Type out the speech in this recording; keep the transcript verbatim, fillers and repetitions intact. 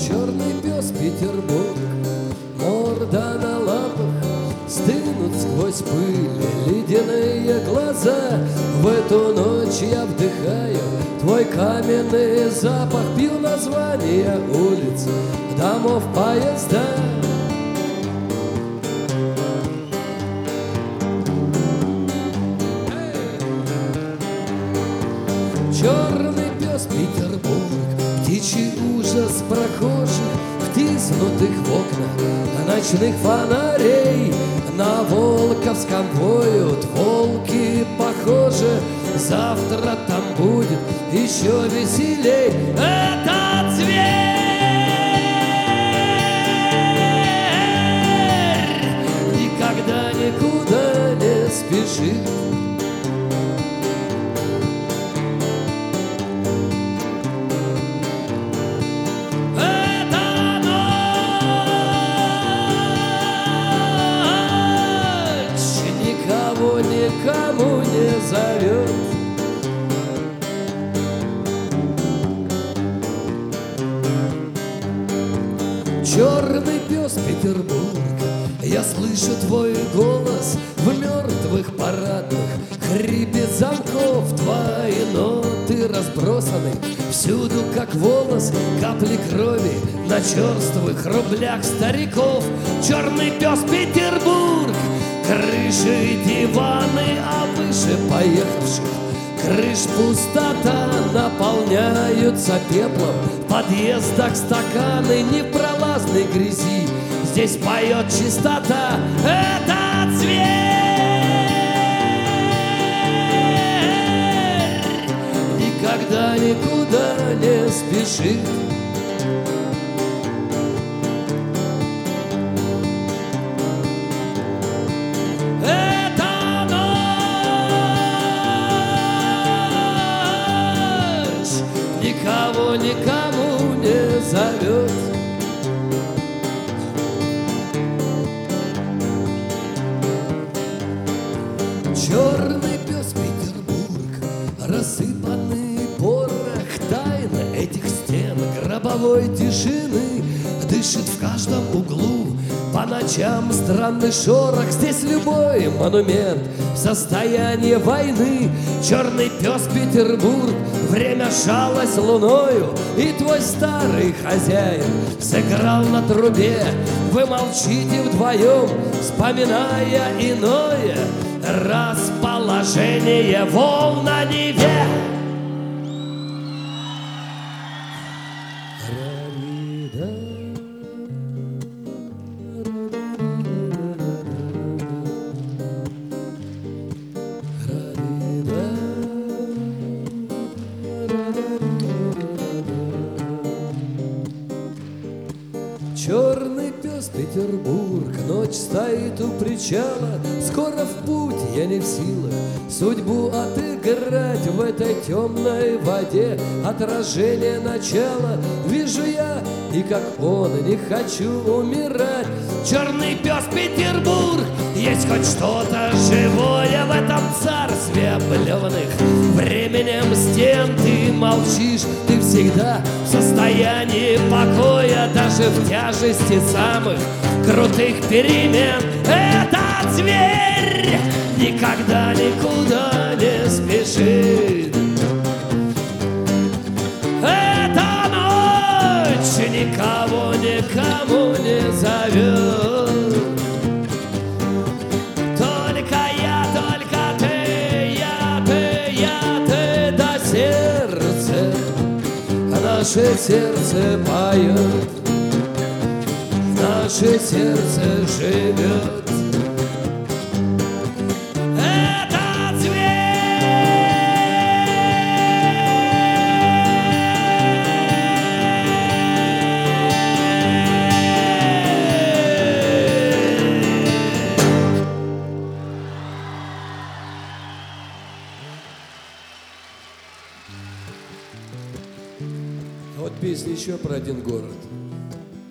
черный пес Петербург, морда на лапах, стынут сквозь пыль ледяные глаза. В эту ночь я вдыхаю твой каменный запах, пью названия улиц, домов, поезда. Черный пес Петербург, птичий ужас прохожих, втиснутых в окна ночных фонарей. На Волковском воют волки, похоже, завтра там будет еще веселей. Этот зверь никогда никуда не спешит. Никому не зовет. Черный пес Петербург, я слышу твой голос в мертвых парадных, хрипит замков, твои ноты разбросаны всюду, как волос, капли крови на черствых рублях стариков. Черный пес Петербург, крыши диваны, а выше поехавших крыш пустота, наполняются пеплом в подъездах стаканы непролазной грязи. Здесь поет чистота. Этот зверь никогда никуда не спешит. Никого никому не зовет. Черный пес Петербург, рассыпанный порох тайны этих стен гробовой тишины, дышит в каждом углу по ночам странный шорох. Здесь любой монумент в состоянии войны. Черный пес Петербург, время шалось луною, и твой старый хозяин сыграл на трубе. Вы молчите вдвоем, вспоминая иное расположение волн на Неве. Черный пес Петербург, ночь стоит у причала, скоро в путь, я не в силах судьбу отыграть. В этой темной воде отражение начала вижу я, и как он не хочу умирать. Черный пес Петербург, есть хоть что-то живое в этом царстве облеванных временем стен. Ты молчишь, ты всегда в состоянии покоя, даже в тяжести самых крутых перемен. Этот зверь никогда никуда не спешит. Эта ночь никого никому не зовет. Только я, только ты, я, ты, я, ты, до сердца наше сердце поет, наше сердце живет. Этот зверь Вот песня еще про один город.